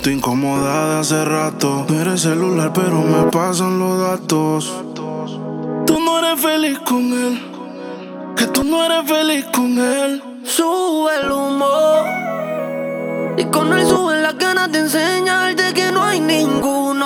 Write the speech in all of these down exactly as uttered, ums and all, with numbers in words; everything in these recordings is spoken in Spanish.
noto incómoda de hace rato. No eres celular, pero me pasan los datos. Tú no eres feliz con él, que tú no eres feliz con él. Sube el humo y con él suben las ganas de enseñarte que no hay ninguno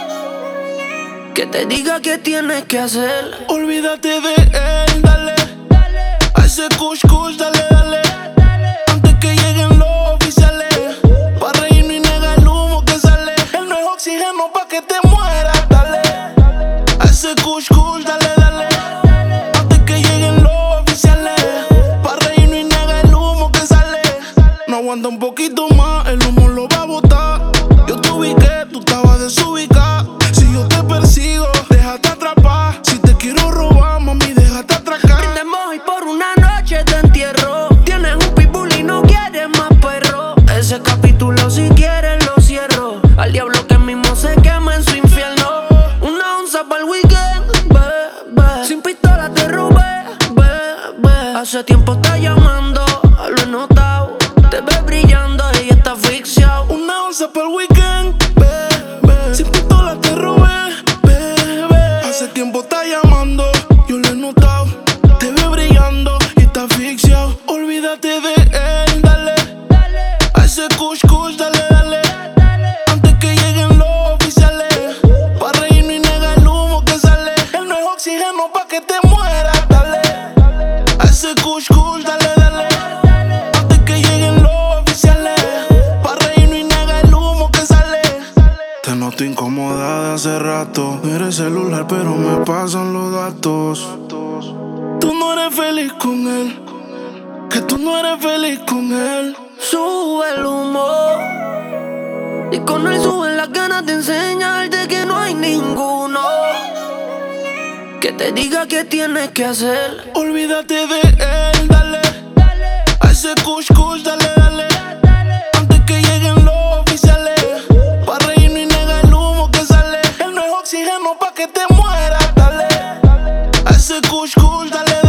que te diga qué tienes que hacer. Olvídate de él, dale a ese kush kush, dale, dale, antes que lleguen los oficiales, pa' reírnos y negar el humo que sale. Él no es oxígeno pa' que te mueras, dale a ese kush kush, dale, dale, antes que lleguen los oficiales, pa' reírnos y negar el humo que sale. No aguanta un poquito más, el humo lo va a botar. Yo te ubiqué, tú estabas desubicada. Si yo te persigo, déjate atrapar. Si te quiero robar, mami, déjate atracar. Brindemos hoy por una noche de entierro. Tienes un pitbull y no quieres más perro. Ese capítulo si quieres lo cierro. Al diablo que mismo se quema en su infierno. Una onza para el weekend, bebé. Sin pistola te robé, bebé. Hace tiempo está llamando, lo he notado. Te ves brillando y está asfixiado. Una onza para el weekend, bebé. Sin pistola te robé, bebé. Hace tiempo está llamando, yo lo he notado. Te ves brillando y está asfixiado. Olvídate de él, dale a ese kush kush, dale, dale, antes que lleguen los oficiales, pa' reírnos y negar el humo que sale. Él no es oxígeno pa' que te mueras, dale a ese kush kush, dale, dale, antes que lleguen los oficiales, pa' reírnos y negar el humo que sale. Te noto incómoda de hace rato. No eres celular, pero me pasan los datos. Tú no eres feliz con él, que tú no eres feliz con él. Sube el humo y con él suben las ganas de enseñarte que no hay ninguno que te diga qué tienes que hacer. Olvídate de él, dale a ese kush kush, dale, dale, antes que lleguen los oficiales, pa' reírnos y negar el humo que sale. Él no es oxígeno pa' que te mueras, dale a ese kush kush, dale, dale.